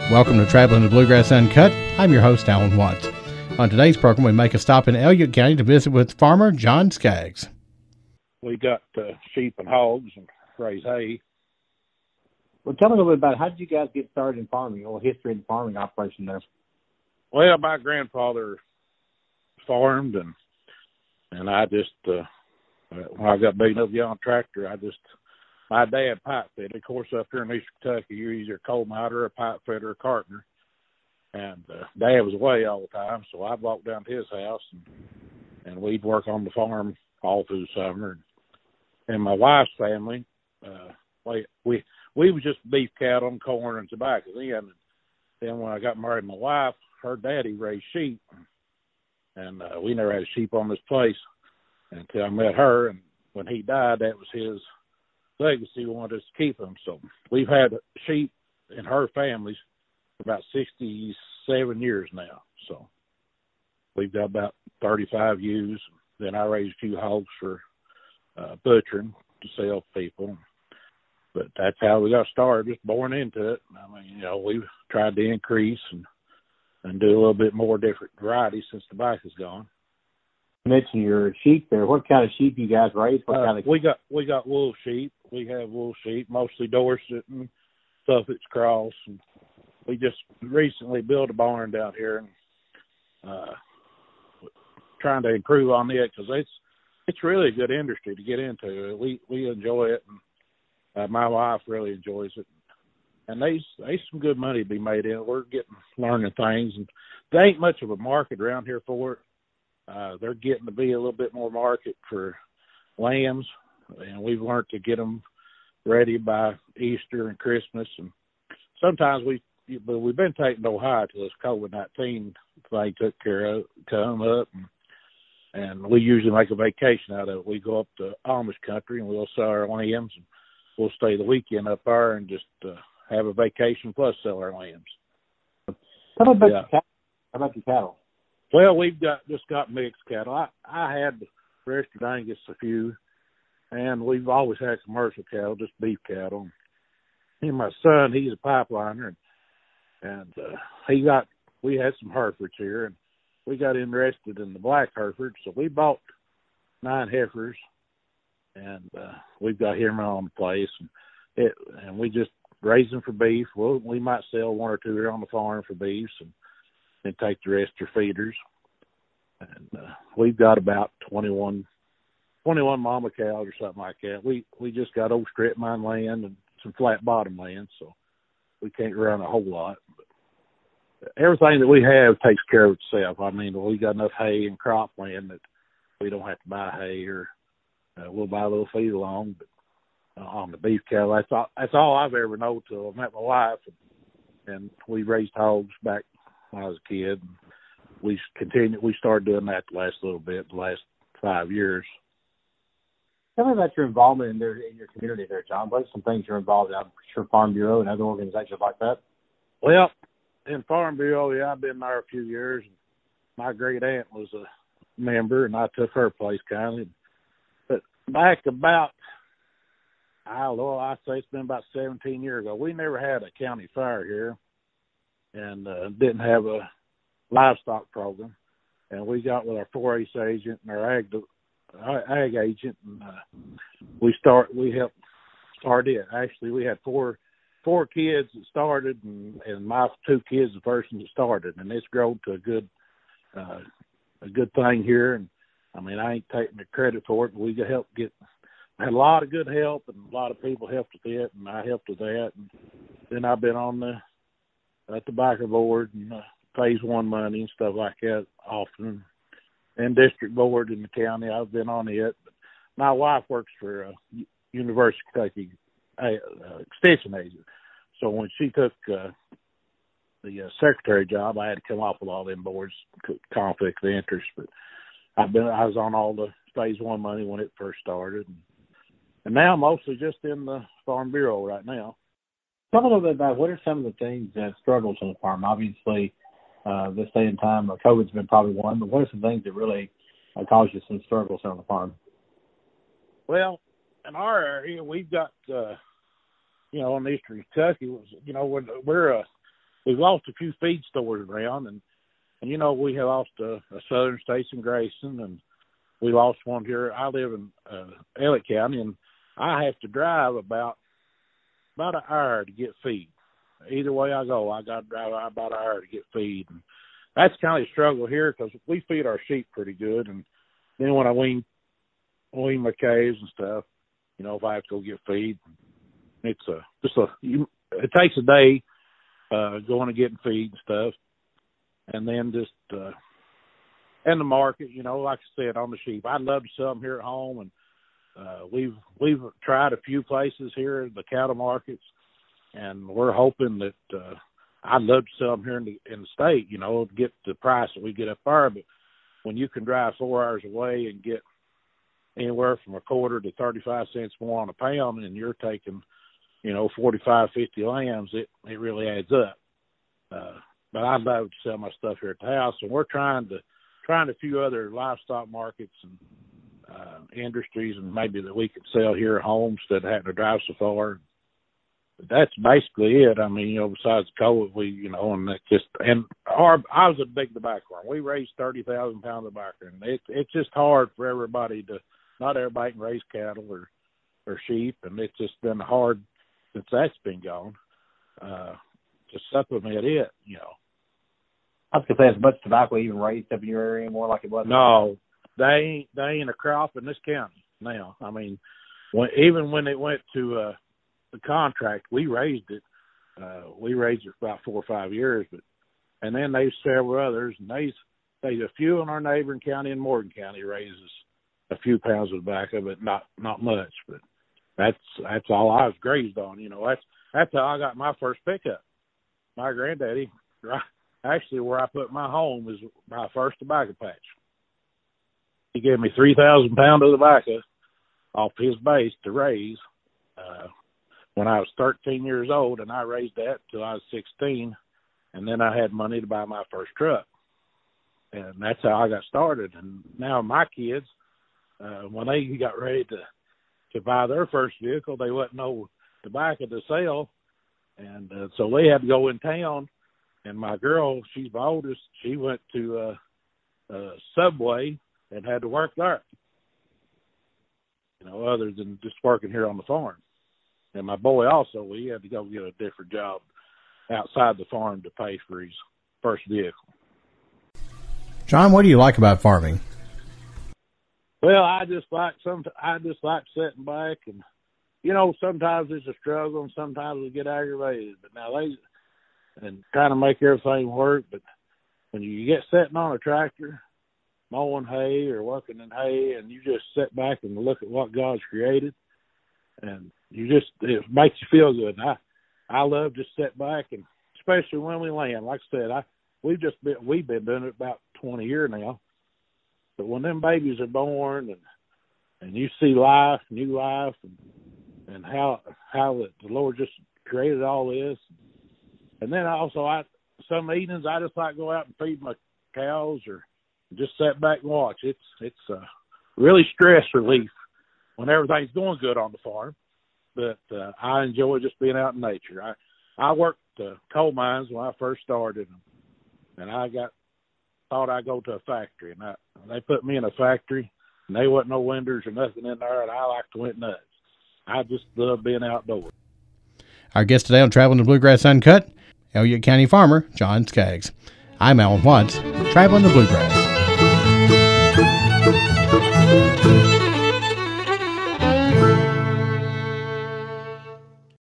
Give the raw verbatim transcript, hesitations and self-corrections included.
Welcome to Traveling the Bluegrass Uncut. I'm your host, Alan Watts. On today's program, we make a stop in Elliott County to visit with farmer John Skaggs. We got uh, sheep and hogs and raise hay. Well, tell me a little bit about how did you guys get started in farming, or history of the farming operation there? Well, my grandfather farmed, and and I just, uh, when I got big enough to get on a tractor, I just, my dad pipe fitted. Of course, up here in East Kentucky, you're either a coal miner, a pipe fitter, or a carpenter. And uh, Dad was away all the time, so I'd walk down to his house, and, and we'd work on the farm all through the summer. And my wife's family, uh, we we we was just beef cattle and corn and tobacco then. And then when I got married to my wife, her daddy raised sheep, and uh, we never had a sheep on this place until I met her. And when he died, that was his legacy. He wanted us to keep them. So we've had sheep in her families for about sixty-seven years now. So we've got about thirty-five ewes. Then I raised a few hogs for uh, butchering to sell to people. But that's how we got started, just born into it. I mean, you know, we've tried to increase and, and do a little bit more different varieties since tobacco's gone. You mentioned your sheep there. What kind of sheep you guys raise? What Uh, kind of we got we got wool sheep. We have wool sheep, mostly Dorset and Suffolk's Cross. And we just recently built a barn down here and uh, trying to improve on it because it's it's really a good industry to get into. We we enjoy it, and uh, my wife really enjoys it. And there's there's some good money to be made in it. We're getting learning things, and there ain't much of a market around here for it. Uh, they're getting to be a little bit more market for lambs, and we've learned to get them ready by Easter and Christmas. And sometimes we, but we've been taking to Ohio till this COVID nineteen thing took care of, come up, and, and we usually make a vacation out of it. We go up to Amish country and we'll sell our lambs, and we'll stay the weekend up there and just uh, have a vacation plus sell our lambs. How about Yeah. your cattle? How about your cattle? Well, we've got just got mixed cattle. I, I had registered Angus a few, and we've always had commercial cattle, just beef cattle. And my son, he's a pipeliner, and, and uh, he got, we had some Herefords here, and we got interested in the black Hereford, so we bought nine heifers, and uh, we've got him on the place, and, it, and we just raise them for beef. Well, we might sell one or two here on the farm for beefs, and and take the rest for feeders. And uh, we've got about twenty-one, twenty-one mama cows or something like that. We we just got old strip mine land and some flat bottom land, so we can't run a whole lot. But everything that we have takes care of itself. I mean, we got enough hay and crop land that we don't have to buy hay, or uh, we'll buy a little feed along. But uh, on the beef cattle, that's all, that's all I've ever known till I met my wife, and, and we raised hogs back when I was a kid. We continued. We started doing that the last little bit, the last five years. Tell me about your involvement in, their, in your community there, John. What are some things you're involved in? I'm sure Farm Bureau and other organizations like that. Well, in Farm Bureau, yeah, I've been there a few years. My great aunt was a member, and I took her place kindly. But back about, I don't know, I'd say it's been about seventeen years ago. We never had a county fair here, and uh, didn't have a livestock program. And we got with our four H agent and our ag, our ag agent, and uh, we start. We helped start it. Actually, we had four four kids that started, and, and my two kids the first one that started, and it's grown to a good uh, a good thing here. And I mean, I ain't taking the credit for it, but we helped get. Had a lot of good help, and a lot of people helped with it, and I helped with that. And then I've been on the uh, tobacco board and uh, phase one money and stuff like that often, and district board in the county. I've been on it. But my wife works for uh, University of Kentucky uh, extension agent, so when she took uh, the uh, secretary job, I had to come off with all them boards, conflict of interest. But I've been I was on all the phase one money when it first started. And, And now mostly just in the Farm Bureau right now. Tell me a little bit about what are some of the things that struggles on the farm. Obviously, uh, this day and time, uh, COVID's been probably one, but what are some things that really uh, cause you some struggles on the farm? Well, in our area, we've got, uh, you know, in eastern Kentucky, you know, we're, we're a we've lost a few feed stores around, and, and you know, we have lost a, a Southern States in Grayson, and we lost one here. I live in uh, Elliott County, and I have to drive about about an hour to get feed. Either way I go, I got to drive about an hour to get feed. And that's kind of a struggle here because we feed our sheep pretty good, and then when I wean wean my calves and stuff, you know, if I have to go get feed, it's a just a you, it takes a day uh, going and getting feed and stuff, and then just uh, in the market, you know, like I said, on the sheep, I'd love to sell them here at home, and uh, we've we've tried a few places here at the cattle markets, and we're hoping that uh, I'd love to sell them here in the in the state, you know, to get the price that we get up there, but when you can drive four hours away and get anywhere from a quarter to thirty-five cents more on a pound, and you're taking, you know, forty-five, fifty lambs, it, it really adds up. Uh, but I'd love to sell my stuff here at the house, and we're trying to, trying a few other livestock markets and uh, industries, and maybe that we could sell here at home instead of having to drive so far. But that's basically it. I mean, you know, besides COVID, we, you know, and that just, and our, I was a big tobacco farm. We raised thirty thousand pounds of tobacco, and it, it's just hard for everybody to, not everybody can raise cattle or, or sheep, and it's just been hard since that's been gone, uh, to supplement it, you know. I was going to say, is much tobacco even raised up in your area anymore like it was? No, they ain't, they ain't a crop in this county now. I mean, when, even when it went to uh, the contract, we raised it. Uh, we raised it for about four or five years, but and then there's several others, and there's, there's a few in our neighboring county in Morgan County raises a few pounds of tobacco, but not not much. But that's that's all I was grazed on. You know, that's that's how I got my first pickup. My granddaddy, actually, where I put my home is my first tobacco patch. He gave me three thousand pounds of tobacco off his base to raise uh, when I was thirteen years old, and I raised that till I was sixteen, and then I had money to buy my first truck, and that's how I got started. And now my kids, Uh, when they got ready to, to buy their first vehicle, they wasn't no tobacco to sell, and uh, so they had to go in town. And my girl, she's my oldest, she went to uh, uh, Subway and had to work there, you know, other than just working here on the farm. And my boy also, he had to go get a different job outside the farm to pay for his first vehicle. John, what do you like about farming? Well, I just like some. I just like sitting back, and you know, sometimes it's a struggle, and sometimes we get aggravated. But now they and trying to make everything work. But when you get sitting on a tractor, mowing hay or working in hay, and you just sit back and look at what God's created, and you just it makes you feel good. And I I love just sit back, and especially when we land. Like I said, I we've just been we've been doing it about twenty years now. But when them babies are born and and you see life, new life, and and how how the Lord just created all this, and then also I some evenings I just like to go out and feed my cows or just sit back and watch. It's it's uh, really stress relief when everything's going good on the farm. But uh, I enjoy just being out in nature. I I worked uh, coal mines when I first started, and I got. thought I'd go to a factory, and I, they put me in a factory, and they wasn't no windows or nothing in there, and I like to went nuts. I just love being outdoors. Our guest today on Traveling the Bluegrass Uncut, Elliott County farmer John Skaggs. I'm Alan Watts, Traveling the Bluegrass.